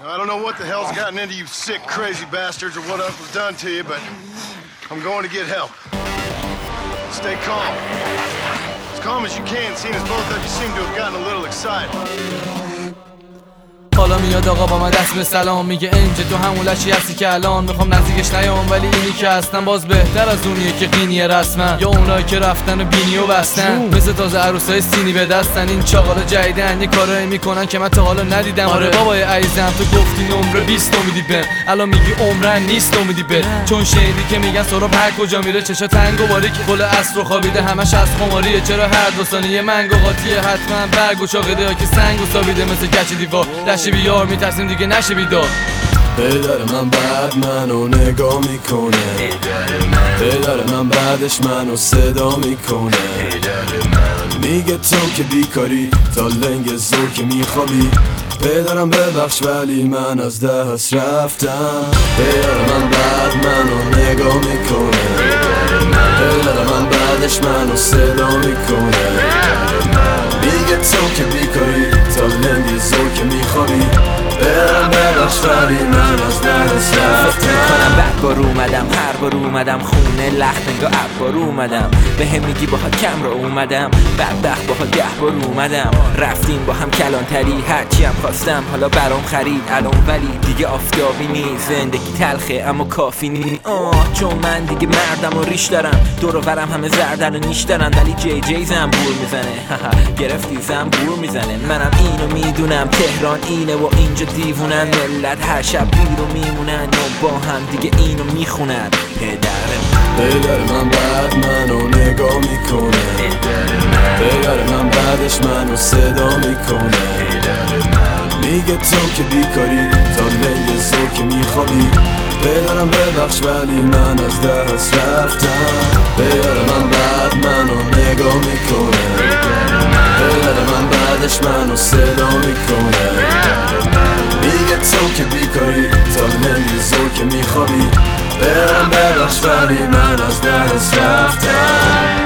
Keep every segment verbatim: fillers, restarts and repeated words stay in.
I don't know what the hell's gotten into you sick, crazy bastards or what else was done to you, but I'm going to get help. Stay calm. As calm as you can, seeing as both of you seem to have gotten a little excited. حالا میاد آقا با من دست به سلام میگه اینجا تو همون لشی هستی که الان میخوام نزدیکش نیام، ولی اینی که هستن باز بهتر از اونیه که قینیه رسما، یا اونایی که رفتن و بینی و بستن مثل تازه عروسای سینی به دستن. این چاقالا جدیدن یه کارایی میکنن که من تا حالا ندیدم. آره بابای عزیزم تو گفتی نمره بیست امیدی بهم، الان میگی عمرن نیست امیدی به، چون شنیدی که میگن سراب هر کجا میره چشا تنگ و باریک کل عصر رو خوابیده همش از خماریه. چرا هر دو ثانیه منگو قاطیه حتما برگ و چاقیده ها که سنگ و سابیده مثل گچ دیوار لشه بیار میترسیم دیگه نشه بیدار. پدر من بعد منو نگاه میکنه، پدر من بعدش منو صدا میکنه، میگه تو که بیکاری تا لنگ زور که میخوابی. پدرم ببخش ولی من از دست رفتم. پدر من بعد منو نگاه میکنه، پدر من بعدش منو صدا میکنه، میگه تو که بیکاری تا لنگ زور که میخوابی. برم ببخش ولی من از دست رفتم. میکنم بعد بار اومدم، هر بار اومدم خونه لخت انگاه اب بار اومدم، به هم میگی با ها کم رو اومدم، بدبخت با ها ده بار اومدم، رفتیم با هم کلانتری هرچی هم خواستم حالا برام خرید الان، ولی دیگه آفتابی نیست زندگی تلخه اما کافی نیست. آه چون من دیگه مردم و ریش دارم، دور و برم همه زردن و نیش دارن، ولی جی جی زنبور میزنه گرفتی زنبور میزنه. منم اینو میدونم تهران اینه و اینجا دیوونن، ملت هر شب بیرو میمونن و با هم دیگه اینو میخونن. پدرم پدر من بعد منو نگاه میکنه، پدر من بعدش منو صدا میکنه، میگه تو که بیکاری تا لنگ زور که میخوابی. پدرم ببخش ولی من از دست رفتم. پدر من بعد منو نگاه میکنه، پدر من بعدش منو صدا میکنه، میگه تو که بیکاری تا لنگ زور که میخوابی. برم ببخش ولی من از دست رفتم.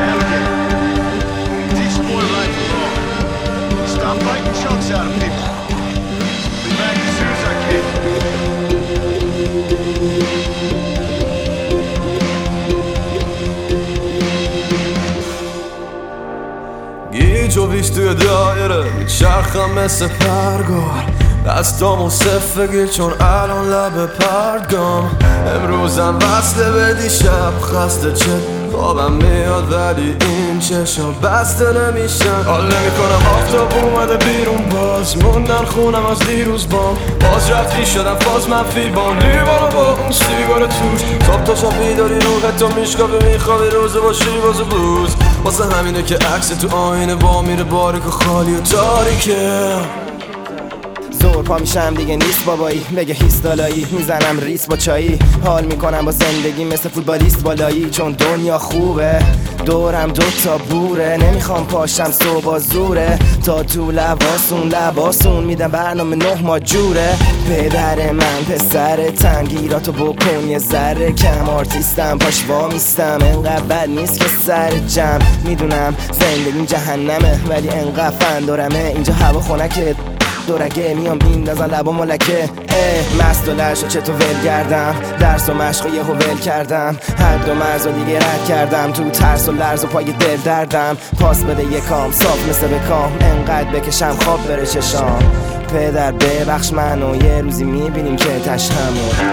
گیج و بیش توی دایره میچرخم مثل پرگار، دستامو صفه گیر چون الان لب پرگام. امروزم وصله به دیشب خسته چه خوابم میاد ولی این چشم بسته نمیشن. حال نمیکنم آفتاب اومده بیرون باز موندن خونم از دیروز بام، باز رفتی شدم فاز منفی بام لیوانو با اون سیگار توش. صبح تا شب بیداری روحت تو میشکافی میخوابی روزه باشی باز بلوز. واسه همینه که عکس تو آینه با میره باریک و خالی و تاریکه. زور پا میشم دیگه نیست بابایی، بگه هیست دالایی میزنم ریس با چایی. حال میکنم با زندگی مثل فوتبالیست بالایی، چون دنیا خوبه دورم دوتا بوره. نمیخوام پاشم صبح زوره تا تو لباسون لباسون میدم برنامه نه ما جوره. پدر من پسر تنگیراتو بکن یه ذره کم، آرتیستم پاش وامیستم انقدر بد نیست که سر جمع. میدونم زندگیم جهنمه ولی انقدر فندارمه اینجا هوا خنکه، دورگه میام میندازن لبا ملکه. اه مست و لرش و چطور ول کردم، درس و مشق و یهو ول کردم، حد و مرز و دیگه رد کردم، تو ترس و لرز و پای دل دردم. پاس بده یکام صاف مثل بکام، انقدر بکشم خواب بره چشام. پدر ببخش منو یه روزی میبینیم که تشهمون.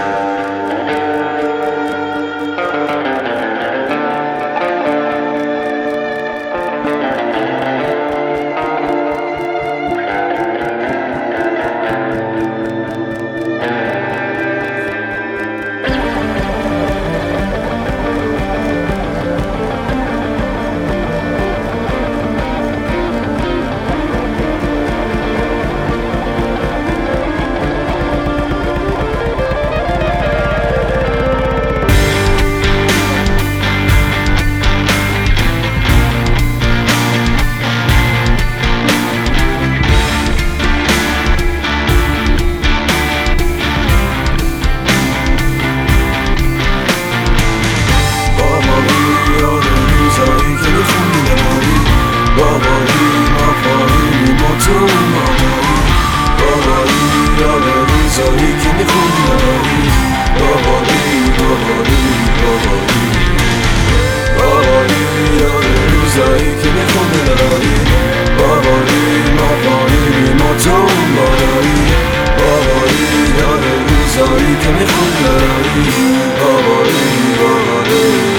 روزایی که میخونی بابایی بابایی بابایی بابایی بابایی یاد روزایی که میخونی بابایی بابایی بابایی ما تو اون بالایی بابایی یاد روزایی که میخونی بابایی بابایی بابایی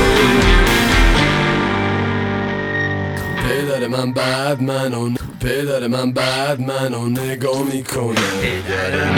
پدر من بعد منو پدر من بعد منو نگاه میکنه